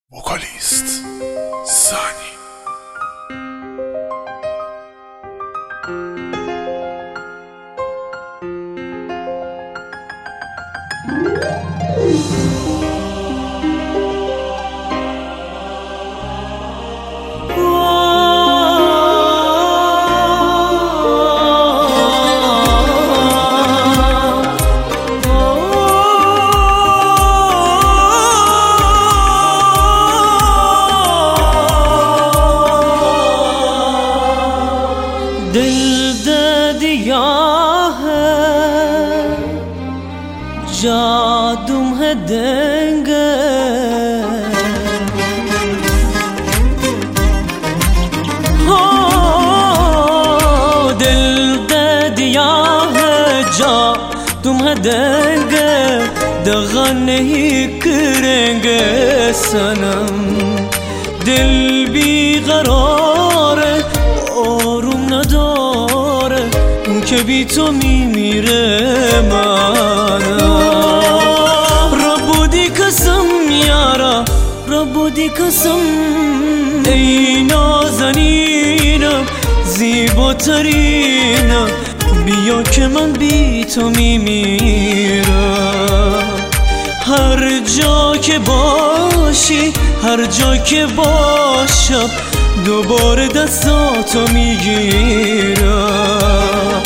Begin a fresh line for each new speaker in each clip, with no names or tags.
وکالیست سانی.
दिल दे दिया है जा तुम्हें देंगे, हो दिल दे दिया है जा तुम्हें देंगे, दगा नहीं करेंगे सनम। दिल भी قرار آروم نداره اون که بی تو میمیره. من ربودی قسم یارا ربودی قسم، ای نازنینم زیباترینم، بیا که من بی تو میمیرم. هر جا که باشی هر جا که باشم دوباره دستاتو میگیرم.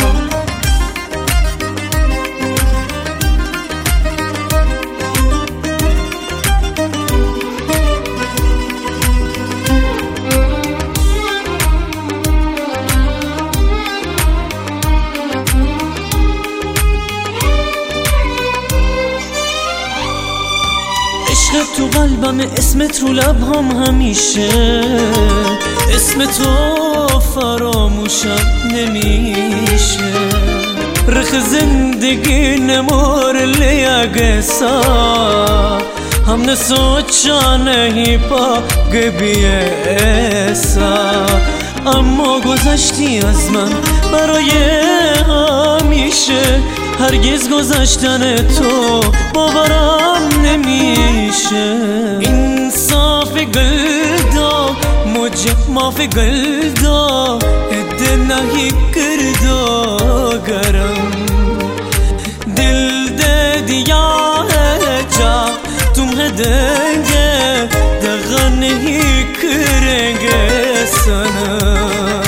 عشق تو قلبم، اسمت رو لبهام همیشه، اسم تو فراموشم نمیشه. رخ زندگی نمار لیاگه سا هم نسو چانهی پا گبیه ایسا. اما گذشتی از من برای همیشه، هرگز گذشتن تو باورم نمیشه. انصاف گلدا مجھے معاف گلدا اد نہیں کردا گرم. دل دے دیا ہے جا تمہیں دیں گے، دغا نہیں کریں گے سنم.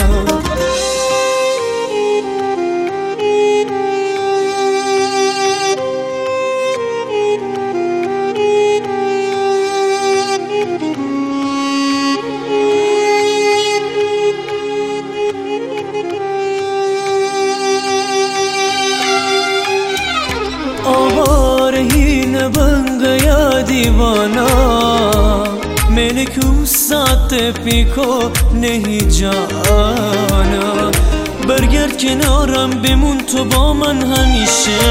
आवार ही न बन गया दीवाना, मैंने क्यों साथ पी को नहीं जाना. برگرد کنارم بمون تو با من همیشه،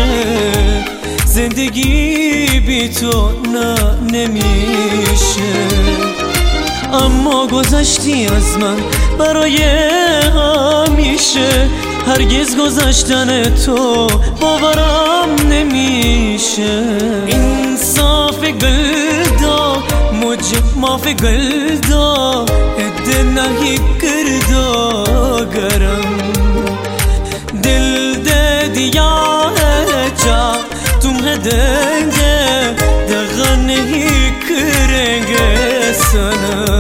زندگی بی تو نه نمیشه. اما گذشتی از من برای همیشه، هرگز گذشتن تو باورم نمیشه. انصاف گلدا مجھے معاف گلدا اد نہیں کردا گرم. دل دے دیا ہے جا تمہیں دیں گے، دغا نہیں کریں گے سنم.